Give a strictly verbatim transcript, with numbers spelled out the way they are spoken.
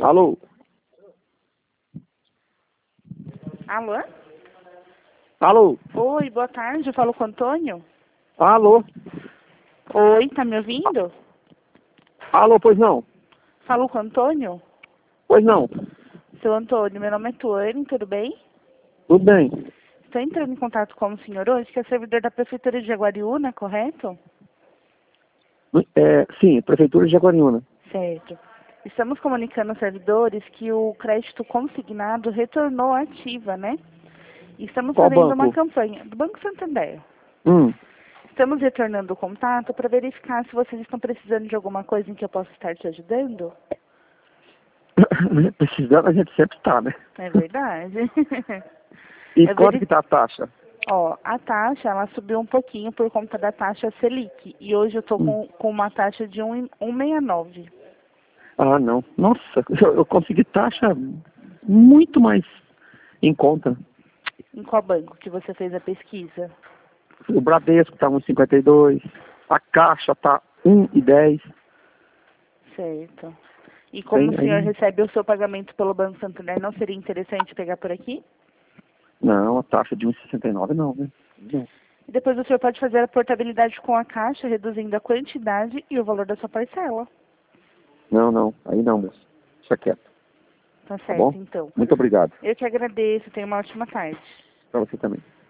Alô? Alô? Alô? Oi, boa tarde, eu falo com o Antônio. Alô? Oi, tá me ouvindo? Alô, pois não? Falo com o Antônio? Pois não? Seu Antônio, meu nome é Tuane, tudo bem? Tudo bem? Estou entrando em contato com o senhor hoje, que é servidor da Prefeitura de Jaguariúna, correto? É, sim, Prefeitura de Jaguariúna. Certo. Estamos comunicando aos servidores que o crédito consignado retornou ativa, né? E estamos Qual fazendo uma banco? campanha do Banco Santander. Hum. Estamos retornando o contato para verificar se vocês estão precisando de alguma coisa em que eu possa estar te ajudando. Precisando a gente sempre está, né? É verdade. E Eu quanto veri... que tá a taxa? Ó, a taxa, ela subiu um pouquinho por conta da taxa Selic. E hoje eu tô Hum. com, com uma taxa de um vírgula sessenta e nove. Ah, não. Nossa, eu, eu consegui taxa muito mais em conta. Em qual banco que você fez a pesquisa? O Bradesco tá um vírgula cinquenta e dois, a Caixa tá um vírgula dez. Certo. E como Tem o senhor aí. recebe o seu pagamento pelo Banco Santander, não seria interessante pegar por aqui? Não, a taxa de um vírgula sessenta e nove não, né? Não. E depois o senhor pode fazer a portabilidade com a Caixa, reduzindo a quantidade e o valor da sua parcela. Não, não. Aí não, moço. Deixa quieto. Tá Tá bom? certo, então. Muito obrigado. Eu que agradeço. Tenha uma ótima tarde. Pra você também.